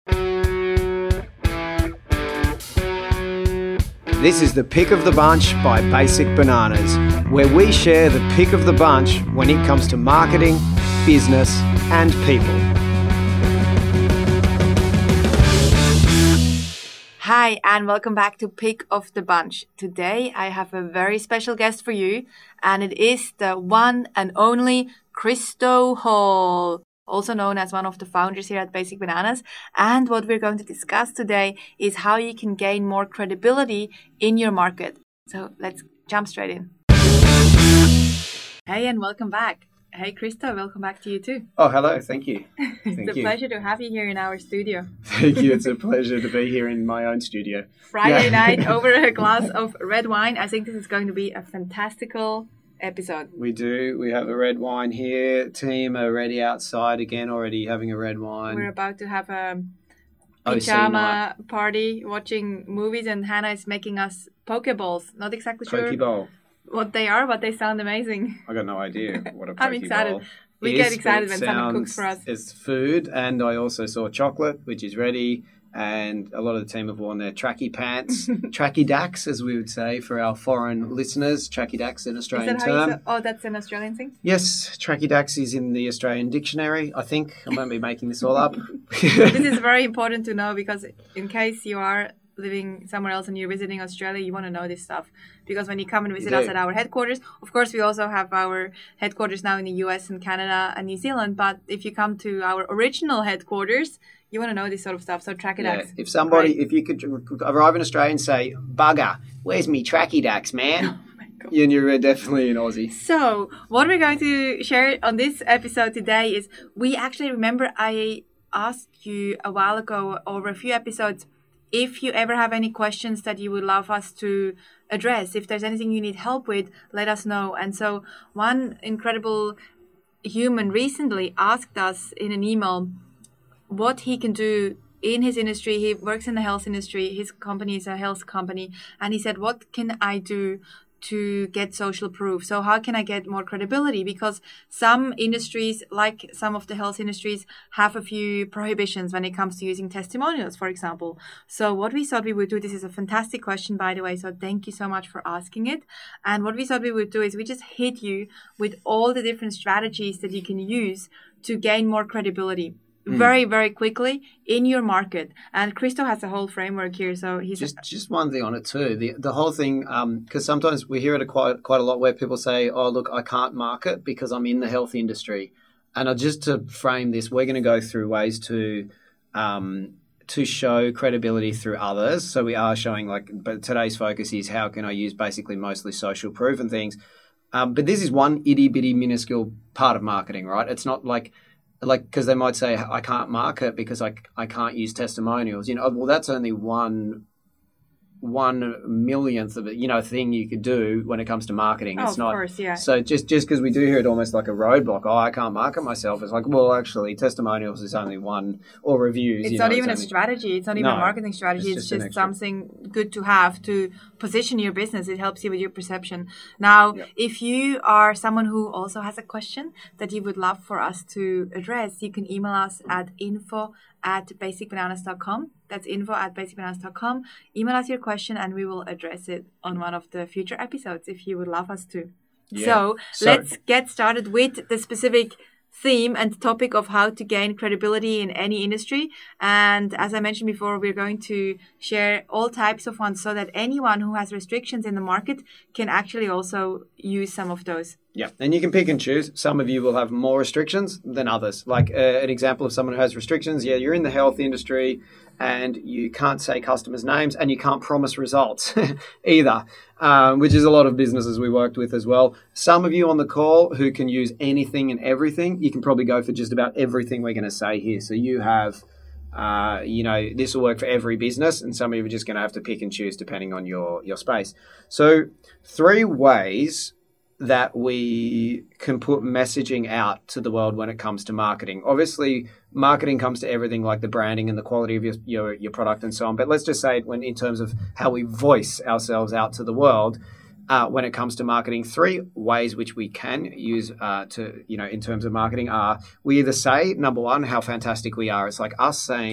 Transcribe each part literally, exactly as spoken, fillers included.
This is the Pick of the Bunch by Basic Bananas, where we share the pick of the bunch when it comes to marketing, business, and people. Hi, and welcome back to Pick of the Bunch. Today, I have a very special guest for you, and it is the one and only Christo Hall, also known as one of the founders here at Basic Bananas. And what we're going to discuss today is how you can gain more credibility in your market. So let's jump straight in. Hey, and welcome back. Hey, Christo, welcome back to you too. Oh, hello. Thank you. It's Thank a you. pleasure to have you here in our studio. Thank you. It's a pleasure to be here in my own studio. Friday Yeah. night over a glass of red wine. I think this is going to be a fantastical episode. We do. We have a red wine here. Team are ready outside again, already having a red wine. We're about to have a O C pajama night. party, watching movies, and Hannah is making us Pokeballs. Not exactly sure Poke bowl. what they are, but they sound amazing. I got no idea what a poke I'm excited. bowl We is, get but excited it when someone sounds- cooks for us. It's food, and I also saw chocolate, which is ready. And a lot of the team have worn their tracky pants, tracky dacks, as we would say for our foreign listeners. Tracky dacks an Is Australian that how you term. say? Oh, that's an Australian thing? Yes, tracky dacks is in the Australian dictionary. I think I won't be making this all up. This is very important to know because in case you are living somewhere else and you're visiting Australia, you want to know this stuff. Because when you come and visit You us do. at our headquarters, of course, we also have our headquarters now in the U S and Canada and New Zealand. But if you come to our original headquarters, you want to know this sort of stuff. So track it Yeah, out. if somebody, if you could arrive in Australia and say, "Bugger, where's me tracky dacks, man?" and you're definitely an Aussie. So what we're going to share on this episode today is we actually remember I asked you a while ago over a few episodes if you ever have any questions that you would love us to address. If there's anything you need help with, let us know. And so one incredible human recently asked us in an email what he can do in his industry. He works in the health industry. His company is a health company. And he said, what can I do to get social proof? So how can I get more credibility? Because some industries, like some of the health industries, have a few prohibitions when it comes to using testimonials, for example. So what we thought we would do, this is a fantastic question, by the way, so thank you so much for asking it. And what we thought we would do is we just hit you with all the different strategies that you can use to gain more credibility. Mm. Very, very quickly in your market. And Christo has a whole framework here. So he's Just just one thing on it too. The the whole thing, because um, sometimes we hear it quite quite a lot where people say, "Oh, look, I can't market because I'm in the health industry." And uh, just to frame this, we're going to go through ways to um, to show credibility through others. So we are showing, like, but today's focus is how can I use basically mostly social proof and things. Um, but this is one itty bitty minuscule part of marketing, right? It's not like Like, because they might say, I can't market because I, I can't use testimonials. You know, well, that's only one one millionth of it, you know, thing you could do when it comes to marketing. Oh, It's of not, course, yeah. So just just because we do hear it almost like a roadblock, oh, I can't market myself. It's like, well, actually, testimonials is only one, or reviews. It's you not know, even it's a only, strategy. It's not even No, a marketing strategy. it's It's just an just, extra. something good to have to position your business. It helps you with your perception. Now, Yep. if you are someone who also has a question that you would love for us to address, you can email us at info at basic bananas dot com. That's info at basic bananas dot com. Email us your question and we will address it on one of the future episodes if you would love us to. Yeah. So, So- let's get started with the specific theme and topic of how to gain credibility in any industry. And as I mentioned before, we're going to share all types of ones so that anyone who has restrictions in the market can actually also use some of those. Yeah, and you can pick and choose. Some of you will have more restrictions than others. Like uh, an example of someone who has restrictions, yeah, you're in the health industry and you can't say customers' names and you can't promise results either, um, which is a lot of businesses we worked with as well. Some of you on the call who can use anything and everything, you can probably go for just about everything we're going to say here. So you have, uh, you know, this will work for every business, and some of you are just going to have to pick and choose depending on your, your space. So three ways that we can put messaging out to the world when it comes to marketing. Obviously, marketing comes to everything like the branding and the quality of your, your, your product and so on. But let's just say it when in terms of how we voice ourselves out to the world uh, when it comes to marketing. Three ways which we can use uh, to, you know, in terms of marketing are we either say, number one, how fantastic we are. It's like us saying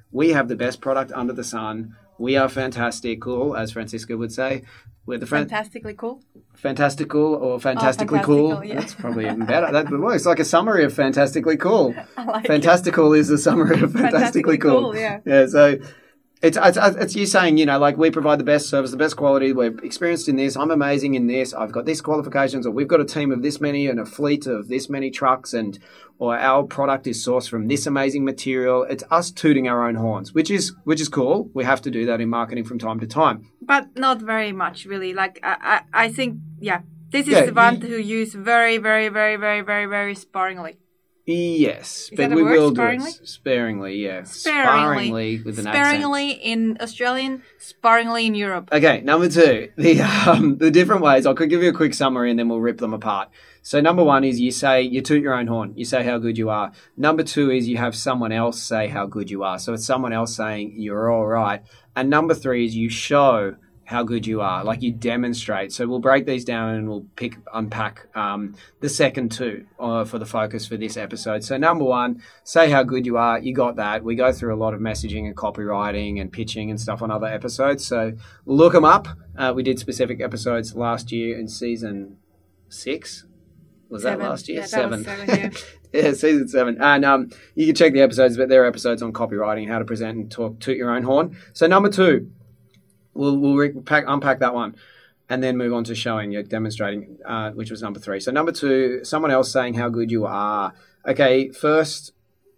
we have the best product under the sun. We are fantastic, cool, as Francisca would say. We're the fran- fantastically cool. Fantastical or fantastically oh, cool. Yeah. That's probably even better. That works like a summary of fantastically cool. I like Fantastical it. is a summary of fantastically, fantastically cool. cool. Yeah. Yeah. So it's, it's it's you saying, you know, like we provide the best service, the best quality. We're experienced in this. I'm amazing in this. I've got these qualifications, or we've got a team of this many and a fleet of this many trucks, and or our product is sourced from this amazing material. It's us tooting our own horns, which is which is cool. We have to do that in marketing from time to time, but not very much, really. Like I I, I think, yeah, this is yeah, the one you, who use very very very very very very sparingly. Yes, Is but that a we word, will sparingly? do it sparingly. Yeah, Sparingly, sparingly with an sparingly accent. in Australian, sparingly in Europe. Okay, number two, the um, the different ways. I could give you a quick summary and then we'll rip them apart. So number one is you say, you toot your own horn. You say how good you are. Number two is you have someone else say how good you are. So it's someone else saying you're all right. And number three is you show how good you are, like you demonstrate. So we'll break these down and we'll pick, unpack um, the second two uh, for the focus for this episode. So number one, say how good you are. You got that. We go through a lot of messaging and copywriting and pitching and stuff on other episodes. So look them up. Uh, we did specific episodes last year in season six. Was seven. that last year? Yeah, that seven. was seven, yeah. Yeah, season seven. And um, you can check the episodes, but there are episodes on copywriting, how to present and talk, toot your own horn. So number two, we'll, we'll re- pack, unpack that one and then move on to showing, you demonstrating, uh, which was number three. So number two, someone else saying how good you are. Okay, first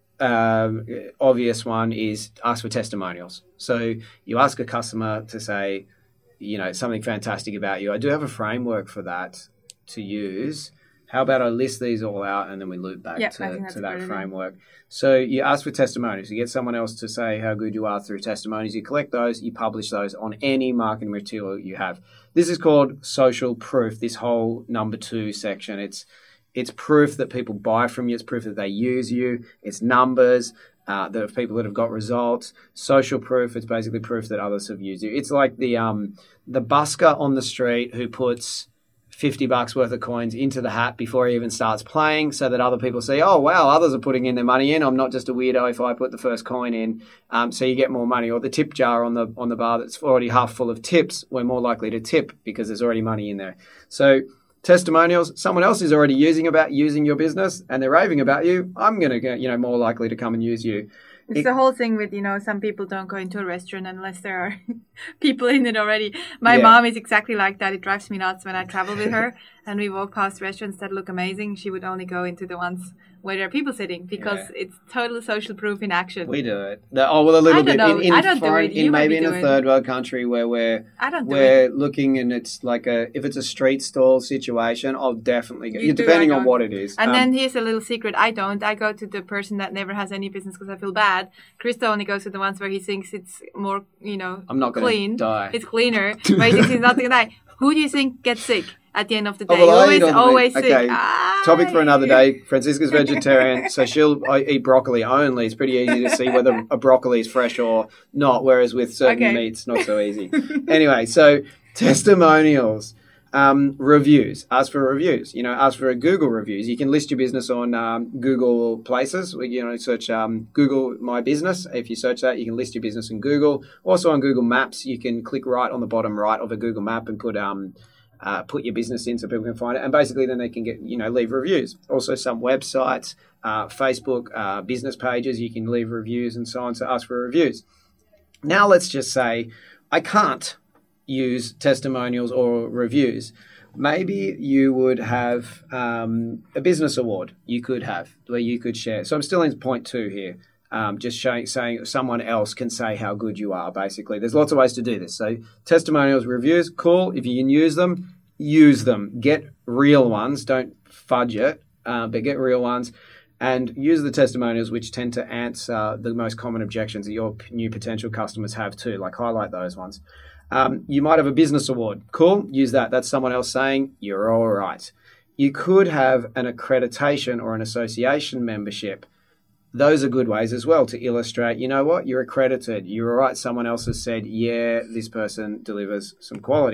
um, obvious one is ask for testimonials. So you ask a customer to say, you know, something fantastic about you. I do have a framework for that to use. How about I list these all out and then we loop back Yep, to, to that framework. So you ask for testimonials. You get someone else to say how good you are through testimonials. You collect those. You publish those on any marketing material you have. This is called social proof, this whole number two section. It's it's proof that people buy from you. It's proof that they use you. It's numbers uh, that of people that have got results. Social proof, it's basically proof that others have used you. It's like the um the busker on the street who puts fifty bucks worth of coins into the hat before he even starts playing so that other people see, oh, wow, others are putting in their money in. I'm not just a weirdo if I put the first coin in. Um, so you get more money. Or the tip jar on the on the bar that's already half full of tips, we're more likely to tip because there's already money in there. So testimonials, someone else is already using about using your business and they're raving about you. I'm going to get, you know, more likely to come and use you. It's It- the whole thing with, you know, some people don't go into a restaurant unless there are people in it already. My Yeah. mom is exactly like that. It drives me nuts when I travel with her and we walk past restaurants that look amazing. She would only go into the ones where there are people sitting because Yeah. it's total social proof in action. We do it. The- oh, well, a little I don't bit. know. In, in I don't do foreign, it. You in might maybe be in a doing- third world country where we're I don't do we're it. looking and it's like a if it's a street stall situation, I'll definitely go. You do, depending I on don't. what it is. And Um, then here's a little secret. I don't. I go to the person that never has any business because I feel bad. Krista only goes to the ones where he thinks it's more, you know, I'm not going clean. to die. It's cleaner. But he thinks he's not going to die. Who do you think gets sick at the end of the day? Oh, well, I always, eat all the always meat. sick. Okay. Ah, Topic for another yeah. day. Francisca's vegetarian, so she'll I eat broccoli only. It's pretty easy to see whether a broccoli is fresh or not, whereas with certain Okay. meats, not so easy. Anyway, so testimonials. Um, reviews. Ask for reviews. You know, ask for a Google reviews. You can list your business on um, Google Places. You know, search um, Google My Business. If you search that, you can list your business in Google. Also on Google Maps, you can click right on the bottom right of a Google map and put um, uh, put your business in so people can find it. And basically, then they can get you know leave reviews. Also, some websites, uh, Facebook uh, business pages, you can leave reviews and so on. So ask for reviews. Now let's just say I can't use testimonials or reviews. Maybe you would have um, a business award you could have where you could share. So I'm still in point two here, um, just showing, saying someone else can say how good you are, basically. There's lots of ways to do this. So testimonials, reviews, cool. If you can use them, use them. Get real ones. Don't fudge it, uh, but get real ones. And use the testimonials, which tend to answer the most common objections that your p- new potential customers have too. Like highlight those ones. Um, you might have a business award. Cool. Use that. That's someone else saying you're all right. You could have an accreditation or an association membership. Those are good ways as well to illustrate, you know what, you're accredited. You're all right. Someone else has said, yeah, this person delivers some quality.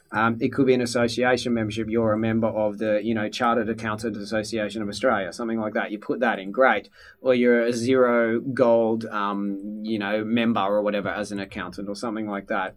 Um, it could be an association membership. You're a member of the, you know, Chartered Accountants Association of Australia, something like that. You put that in, great. Or you're a zero gold, um, you know, member or whatever as an accountant or something like that.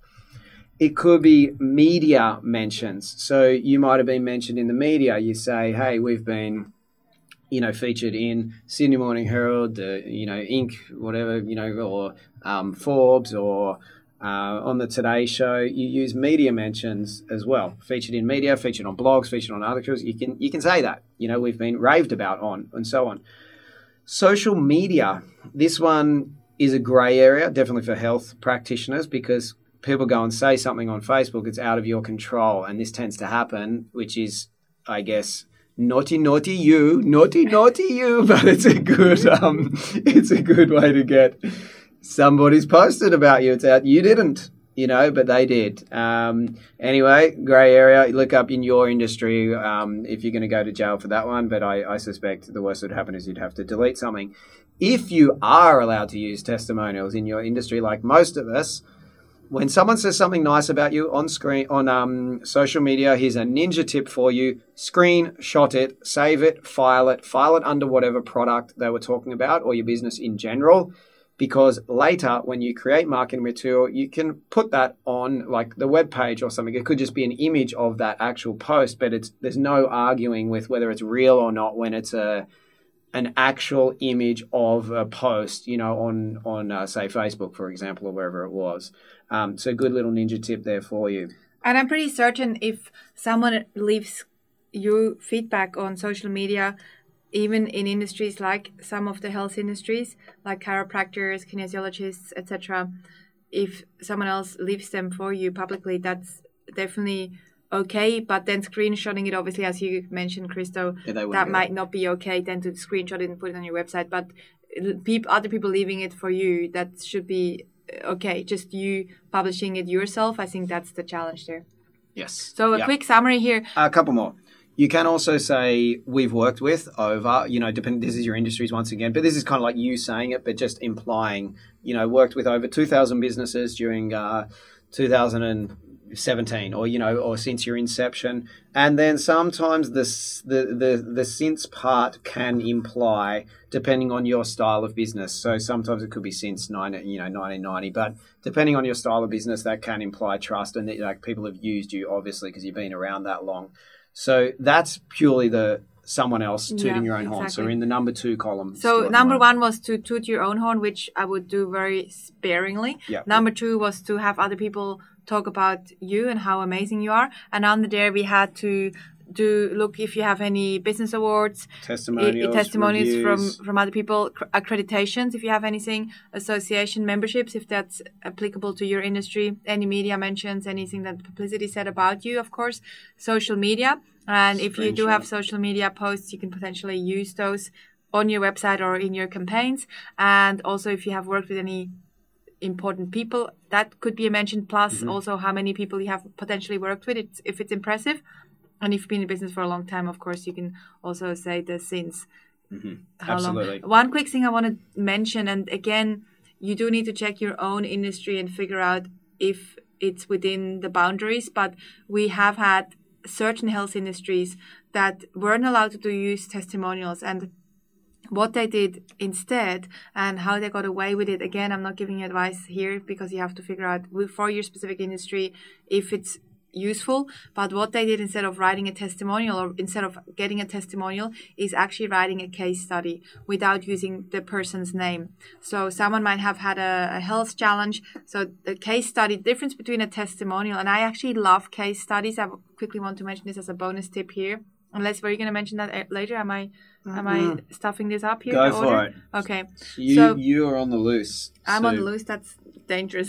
It could be media mentions. So you might have been mentioned in the media. You say, hey, we've been, you know, featured in Sydney Morning Herald, the, you know, Inc, whatever, you know, or um, Forbes, or uh, on the Today Show. You use media mentions as well. Featured in media, featured on blogs, featured on articles. You can you can say that. You know, we've been raved about on, and so on. Social media. This one is a grey area, definitely for health practitioners, because people go and say something on Facebook, it's out of your control. And this tends to happen, which is, I guess, naughty, naughty you, naughty, naughty you. But it's a good, um, it's a good way to get somebody's posted about you. It's out, you didn't, you know, but they did. Um, anyway, grey area, look up in your industry um, if you're going to go to jail for that one. But I, I suspect the worst that would happen is you'd have to delete something. If you are allowed to use testimonials in your industry, like most of us, when someone says something nice about you on screen, on um, social media, here's a ninja tip for you. Screenshot it, save it, file it, file it under whatever product they were talking about or your business in general. Because later, when you create marketing material, you can put that on like the web page or something. It could just be an image of that actual post, but it's there's no arguing with whether it's real or not when it's a an actual image of a post, you know, on, on uh, say, Facebook, for example, or wherever it was. Um, so good little ninja tip there for you. And I'm pretty certain if someone leaves you feedback on social media, even in industries like some of the health industries, like chiropractors, kinesiologists, et cetera, if someone else leaves them for you publicly, that's definitely okay. But then screenshotting it, obviously, as you mentioned, Christo, yeah, that might that. not be okay. Then to screenshot it and put it on your website. But people, other people leaving it for you, that should be okay. Just you publishing it yourself, I think that's the challenge there. Yes. So a yep. quick summary here. A couple more. You can also say we've worked with over, you know, depending, this is your industries once again, but this is kind of like you saying it, but just implying, you know, worked with over two thousand businesses during uh, two thousand seventeen or, you know, or since your inception. And then sometimes this, the, the, the since part can imply, depending on your style of business. So sometimes it could be since nine, you know, nineteen ninety, but depending on your style of business, that can imply trust and that, like, people have used you, obviously, because you've been around that long. So that's purely the someone else tooting yeah, your own exactly. horn. So in the number two column. So number one was to toot your own horn, which I would do very sparingly. Yep. Number two was to have other people talk about you and how amazing you are. And under there we had to do look if you have any business awards, testimonials, I, testimonials reviews. from from other people, accreditations if you have anything, association memberships if that's applicable to your industry, any media mentions, anything that publicity said about you, of course, social media. And if you do have social media posts, you can potentially use those on your website or in your campaigns. And also if you have worked with any important people, that could be a mention, plus mm-hmm. also how many people you have potentially worked with, it's, if it's impressive. And if you've been in business for a long time, of course, you can also say the since. Mm-hmm. How Absolutely. long. One quick thing I want to mention, and again, you do need to check your own industry and figure out if it's within the boundaries. But we have had certain health industries that weren't allowed to do use testimonials, and what they did instead and how they got away with it. Again, I'm not giving you advice here because you have to figure out for your specific industry if it's useful, but what they did instead of writing a testimonial or instead of getting a testimonial is actually writing a case study without using the person's name. So someone might have had a, a health challenge. So the case study, difference between a testimonial, and I actually love case studies. I quickly want to mention this as a bonus tip here. Unless, were you going to mention that later? Am I am mm-hmm. I stuffing this up here? Go for it. Okay. You, so you are on the loose. I'm so. on the loose. That's dangerous.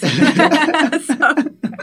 so,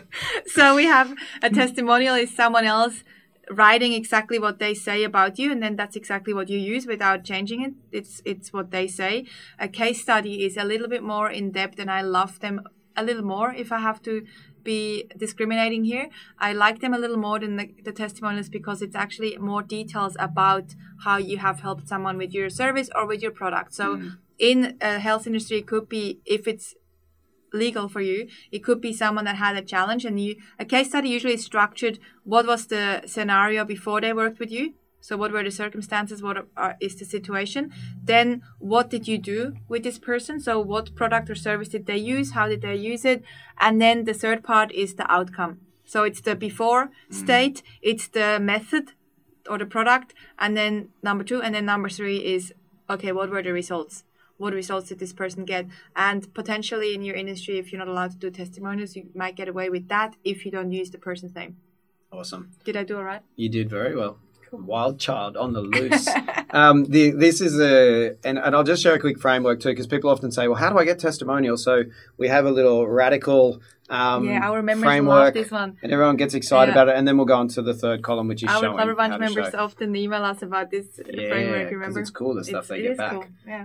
so we have a testimonial is someone else writing exactly what they say about you, and then that's exactly what you use without changing it. It's it's what they say. A case study is a little bit more in depth, and I love them a little more if I have to be discriminating here. I like them a little more than the, the testimonials because it's actually more details about how you have helped someone with your service or with your product. So mm. in a health industry, it could be if it's legal for you. It could be someone that had a challenge, and you a case study usually is structured. What was the scenario before they worked with you? So what were the circumstances? What are, is the situation? Then what did you do with this person? So what product or service did they use? How did they use it? And then the third part is the outcome. So it's the before state, it's the method or the product, and then number two, and then number three is, okay, what were the results? What results did this person get? And potentially in your industry, if you're not allowed to do testimonials, you might get away with that if you don't use the person's name. Awesome. Did I do all right? You did very well. Wild child on the loose. um, the, this is a, and, and I'll just share a quick framework too, because people often say, well, how do I get testimonials? So we have a little radical um, yeah, our members framework, love this one. And everyone gets excited yeah. about it. And then we'll go on to the third column, which is our showing Clever Bunch how to members show. often email us about this yeah, framework, remember? It's cool, the stuff it's, they it get is back. Cool. Yeah.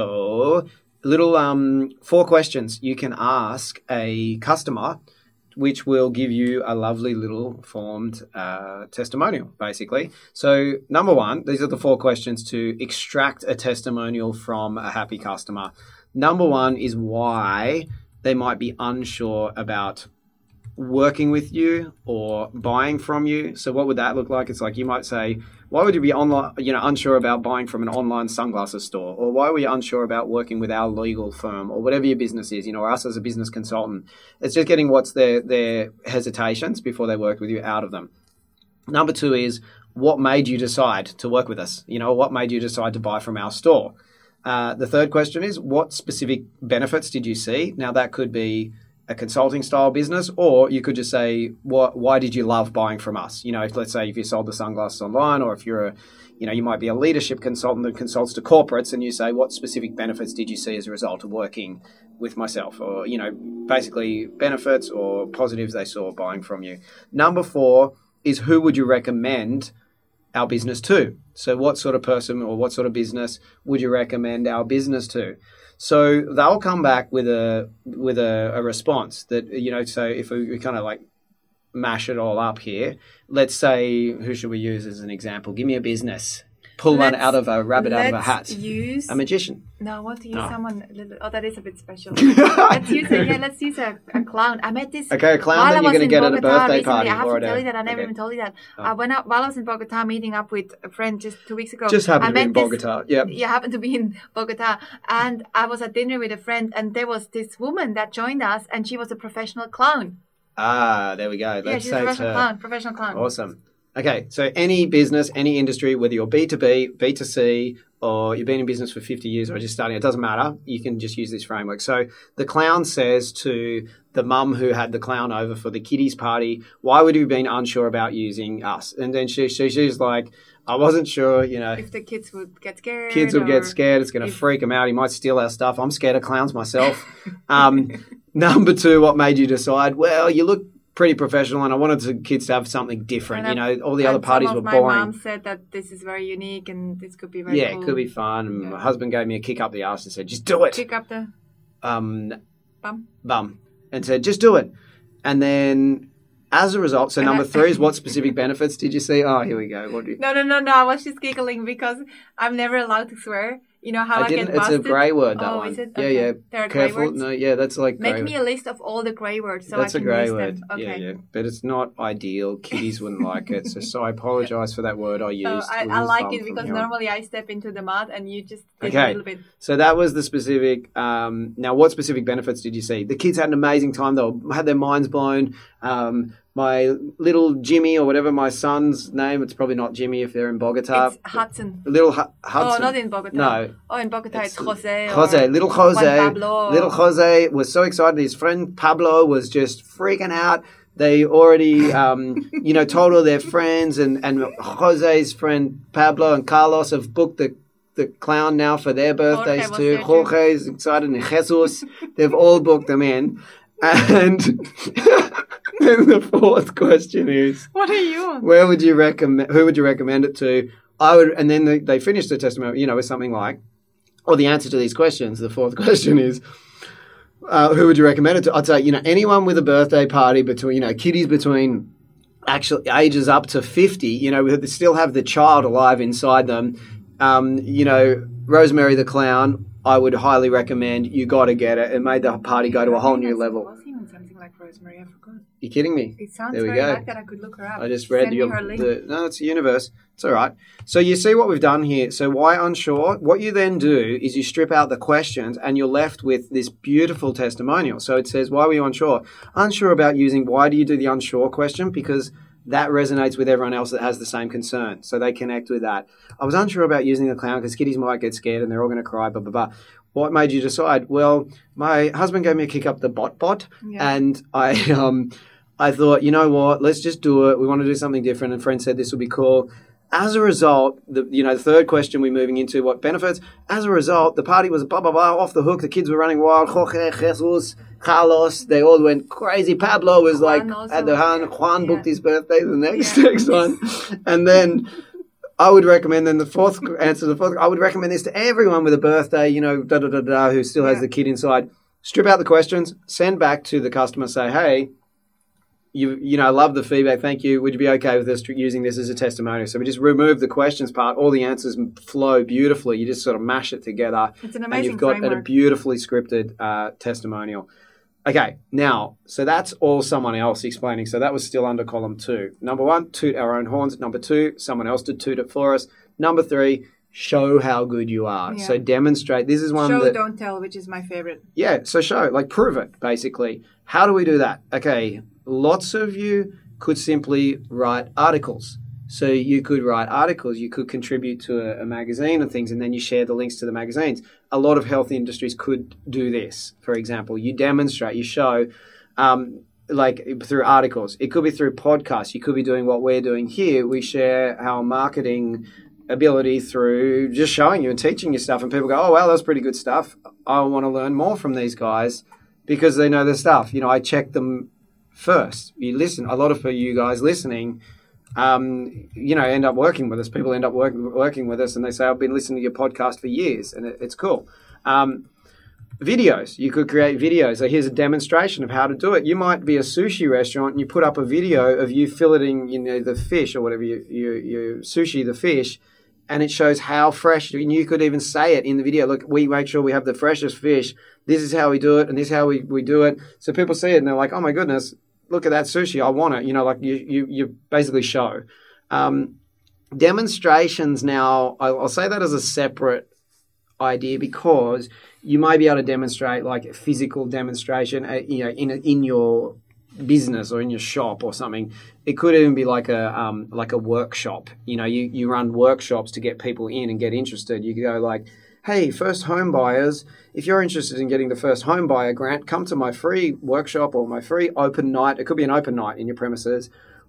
So little um, four questions you can ask a customer, which will give you a lovely little formed uh, testimonial, basically. So number one, these are the four questions to extract a testimonial from a happy customer. Number one is why they might be unsure about working with you or buying from you. So what would that look like? It's like you might say, why would you be online, you know, unsure about buying from an online sunglasses store? Or why were you unsure about working with our legal firm or whatever your business is, you know, or us as a business consultant? It's just getting what's their, their hesitations before they work with you out of them. Number two is what made you decide to work with us? You know, what made you decide to buy from our store? Uh, the third question is what specific benefits did you see? Now that could be a consulting style business, or you could just say, what, why did you love buying from us? You know, if, let's say if you sold the sunglasses online, or if you're a, you know, you might be a leadership consultant that consults to corporates, and you say, what specific benefits did you see as a result of working with myself? Or, you know, basically benefits or positives they saw buying from you. Number four is who would you recommend our business to? So what sort of person or what sort of business would you recommend our business to? So they'll come back with a with a, a response that, you know, so if we, we kind of like mash it all up here, let's say, who should we use as an example? Give me a business. Pull let's, one out of a rabbit out of a hat. Use, a magician. No, what to use no. someone a little, oh, that is a bit special. let's use a, yeah, let's use a, a clown. I met this. Okay, a clown that you're going to get Bogota at a birthday recently. party. I have or to tell a, you that. I never okay. even told you that. Oh. Uh, when I, while I was in Bogota meeting up with a friend just two weeks ago. Just happened I to be in this, Bogota. Yeah. You happened to be in Bogota. And I was at dinner with a friend, and there was this woman that joined us, and she was a professional clown. Ah, there we go. Let's yeah, she's say a professional her. clown. Professional clown. Awesome. Okay, so any business, any industry, whether you're B two B, B two C, or you've been in business for fifty years or just starting, it doesn't matter. You can just use this framework. So the clown says to the mum who had the clown over for the kiddies party, why would you have been unsure about using us? And then she, she she's like, I wasn't sure, you know. If the kids would get scared. Kids would get scared. It's going to freak them out. He might steal our stuff. I'm scared of clowns myself. um, number two, what made you decide? Well, you look pretty professional, and I wanted the kids to have something different. You know, all the other parties were boring. My mom said that this is very unique and this could be very yeah, cool. it could be fun. And yeah. My husband gave me a kick up the arse and said, just do it. Kick up the um, bum. Bum. And said, just do it. And then as a result, so and number I, three is what specific benefits did you see? Oh, here we go. What do you... No, no, no, no. I was just giggling because I'm never allowed to swear. You know how I, I didn't, get busted? It's a grey word, that oh, one. Is it? Yeah, okay. yeah. There are Careful. grey words? No, yeah, that's like Make grey me a list of all the grey words so that's I can a grey use word. them. Okay. Yeah, yeah. But it's not ideal. Kiddies wouldn't like it. So, so I apologise for that word I used. So I, I like it because normally I step into the mud and you just take okay. a little bit. So that was the specific. Um, now, what specific benefits did you see? The kids had an amazing time. They were, had their minds blown. Um, my little Jimmy, or whatever my son's name, it's probably not Jimmy if they're in Bogota. It's Hudson. Little H- Hudson. Oh, not in Bogota. No. Oh, in Bogota it's, it's Jose. Jose, little Jose. Juan Pablo. Little Jose was so excited. His friend Pablo was just freaking out. They already, um, you know, told all their friends, and, and Jose's friend Pablo and Carlos have booked the the clown now for their birthdays Jorge too. Jorge's excited, and Jesus. They've all booked them in. And then the fourth question is, what are you? Where would you recommend? Who would you recommend it to? I would, and then they, they finish the testimony, you know, with something like, or the answer to these questions. The fourth question is, uh, who would you recommend it to? I'd say, you know, anyone with a birthday party between, you know, kiddies between actually ages up to fifty, you know, that still have the child alive inside them. Um, you know, Rosemary the clown, I would highly recommend. You got to get it. It made the party go to a whole new level. Was even something like Rosemary, I forgot. You kidding me? It sounds There we very go. like that. I could look her up. I just read Send your, me her link. the no, it's a universe. It's all right. So you see what we've done here. So why unsure? What you then do is you strip out the questions and you're left with this beautiful testimonial. So it says, why were you unsure? Unsure about using, why do you do the unsure question? Because that resonates with everyone else that has the same concern. So they connect with that. I was unsure about using the clown because kiddies might get scared and they're all going to cry, blah, blah, blah. What made you decide? Well, my husband gave me a kick up the bot bot Yeah. and I um, I thought, you know what, let's just do it. We want to do something different. And friend said this would be cool. As a result, the you know the third question we're moving into, what benefits? As a result, the party was blah, blah, blah, off the hook. The kids were running wild. Jorge, Jesus, Carlos, they all went crazy. Pablo was Juan like, also, at the hand. yeah. Juan booked Yeah. his birthday, the next, Yeah. next one. And then I would recommend, then the fourth answer, the fourth, I would recommend this to everyone with a birthday, you know, da da da da, who still has Yeah. the kid inside. Strip out the questions, send back to the customer, say, hey, you you know, love the feedback, thank you. Would you be okay with us using this as a testimonial? So we just remove the questions part. All the answers flow beautifully. You just sort of mash it together. It's an And amazing you've got a framework. beautifully scripted uh, testimonial. Okay, now, so that's all someone else explaining. So that was still under column two. Number one, toot our own horns. Number two, someone else did toot it for us. Number three, show how good you are. Yeah. So demonstrate. This is one Show, that... don't tell, which is my favorite. Yeah, so show, like prove it, basically. How do we do that? Okay, lots of you could simply write articles. So you could write articles, you could contribute to a, a magazine and things, and then you share the links to the magazines. A lot of health industries could do this. For example, you demonstrate, you show, um, like through articles. It could be through podcasts. You could be doing what we're doing here. We share our marketing ability through just showing you and teaching you stuff, and people go, oh, well, that's pretty good stuff. I want to learn more from these guys because they know their stuff. You know, I check them first. You listen. A lot of you guys listening, um, you know, end up working with us. People end up work, working with us and they say, I've been listening to your podcast for years, and it, it's cool. Um, videos. You could create videos. So here's a demonstration of how to do it. You might be a sushi restaurant and you put up a video of you filleting, you know, the fish or whatever, you, you, you sushi the fish, and it shows how fresh, and you could even say it in the video. Look, we make sure we have the freshest fish. This is how we do it, and this is how we, we do it. So people see it and they're like, oh my goodness, look at that sushi. I want it. You know, like you you, you basically show. Um, demonstrations now, I'll, I'll say that as a separate idea because you may be able to demonstrate like a physical demonstration, uh, you know, in in your business or in your shop or something. It could even be like a um, like a workshop. You know, you, you run workshops to get people in and get interested. You go like, hey, first home buyers, if you're interested in getting the first home buyer grant, come to my free workshop or my free open night. It could be an open night in your premises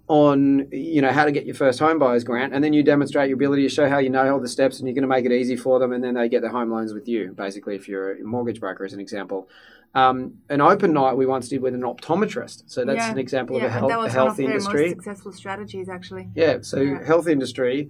on, you know, how to get your first home buyers grant. And then you demonstrate your ability to show how you know all the steps and you're going to make it easy for them. And then they get their home loans with you, basically, if you're a mortgage broker, as an example. Um, an open night we once did with an optometrist. So that's Yeah. an example Yeah, of a, and health, that was a health one of their industry. most successful strategies, actually. Yeah, so Yeah. health industry,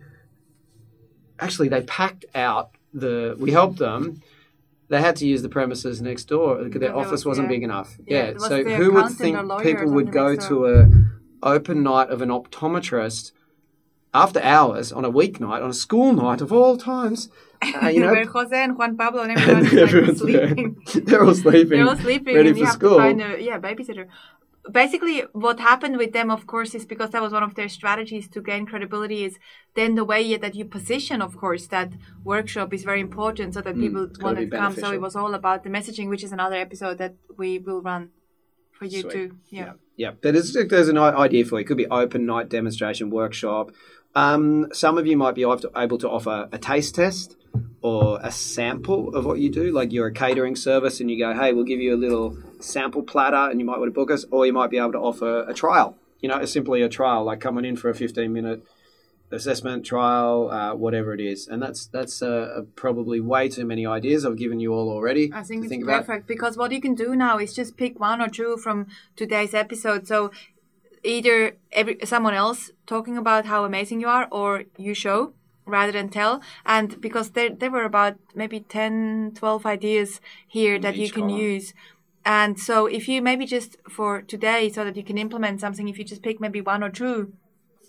actually they packed out the, we helped them, they had to use the premises next door. Their there office was- wasn't yeah. big enough. Yeah, Yeah, it was so the who would accountant think or lawyer or people would something go next to a open night of an optometrist after hours on a weeknight, on a school night of all times, uh, you know, Where Jose and Juan Pablo and everyone and is like everyone's sleeping. there. They're all sleeping. They're all sleeping, ready and you for have school. to find a yeah babysitter. Basically, what happened with them, of course, is because that was one of their strategies to gain credibility. Is then the way that you position, of course, that workshop is very important, so that people it's gotta wanted be to come. So beneficial. it was all about the messaging, which is another episode that we will run for you Sweet. too. Yeah. Yeah, yeah. But it's, there's an i- idea for you. It could be open night demonstration workshop. Um, some of you might be able to offer a taste test or a sample of what you do. Like you're a catering service and you go, hey, we'll give you a little sample platter and you might want to book us. Or you might be able to offer a trial, you know, simply a trial, like coming in for a fifteen minute assessment trial, uh, whatever it is. And that's that's uh, probably way too many ideas I've given you all already. I think to it's think about. perfect because what you can do now is just pick one or two from today's episode. So either every someone else talking about how amazing you are, or you show rather than tell. And because there there were about maybe ten, twelve ideas here that you each can column. use. And so if you maybe just for today, so that you can implement something, if you just pick maybe one or two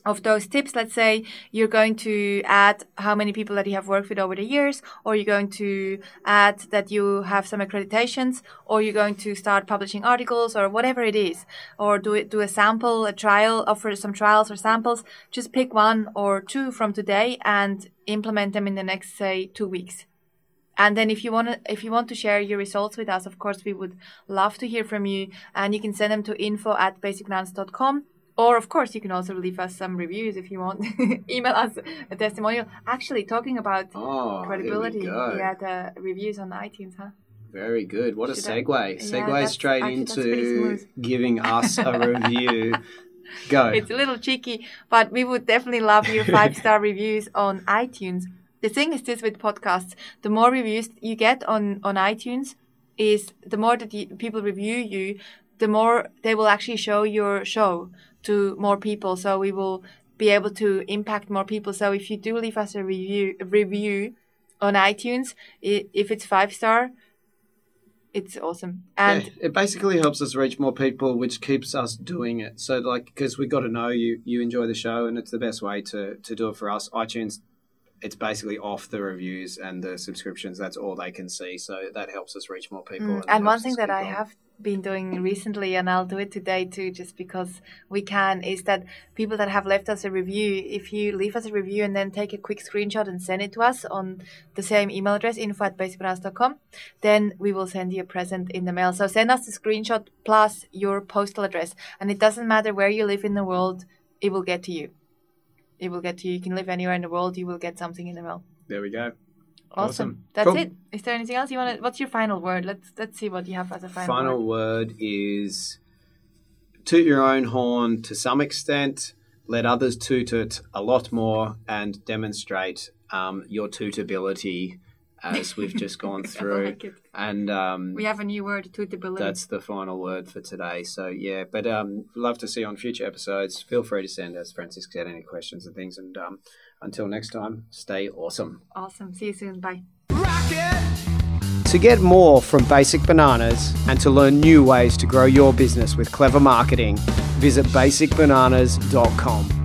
of those tips. Let's say you're going to add how many people that you have worked with over the years, or you're going to add that you have some accreditations, or you're going to start publishing articles, or whatever it is, or do it, do a sample, a trial, offer some trials or samples. Just pick one or two from today and implement them in the next, say, two weeks. And then if you want to, if you want to share your results with us, of course, we would love to hear from you, and you can send them to info at basic bananas dot com. Or, of course, you can also leave us some reviews if you want. Email us a testimonial. Actually, talking about oh, credibility, yeah, the reviews on iTunes, huh? Very good. What a Should segue. I, segue yeah, straight actually, into giving us a review. Go. It's a little cheeky, but we would definitely love your five-star reviews on iTunes. The thing is this with podcasts, the more reviews you get on, on iTunes, is the more that you, people review you, the more they will actually show your show to more people. So we will be able to impact more people. So if you do leave us a review, a review on iTunes, it, if it's five star, it's awesome. And yeah, it basically helps us reach more people, which keeps us doing it. So like, because we got to know you, you enjoy the show, and it's the best way to, to do it for us. iTunes, it's basically off the reviews and the subscriptions. That's all they can see. So that helps us reach more people. Mm, and, and one thing that I have been doing recently, and I'll do it today too, just because we can, is that people that have left us a review, if you leave us a review and then take a quick screenshot and send it to us on the same email address, info at basic bananas dot com, then we will send you a present in the mail. So send us the screenshot plus your postal address, and it doesn't matter where you live in the world, it will get to you. It will get to you. You can live anywhere in the world, you will get something in the mail. There we go. Awesome. Awesome. That's cool. it. Is there anything else you want to, what's your final word? Let's let's see what you have as a final, final word. word is toot your own horn to some extent, let others toot it a lot more, and demonstrate um, your tootability as we've just gone through. Like it. And um, we have a new word, tootability. That's the final word for today. So yeah, but um, love to see you on future episodes. Feel free to send us, Francisca, any questions and things. And um, until next time, stay awesome. Awesome. See you soon. Bye. To get more from Basic Bananas and to learn new ways to grow your business with clever marketing, visit basic bananas dot com.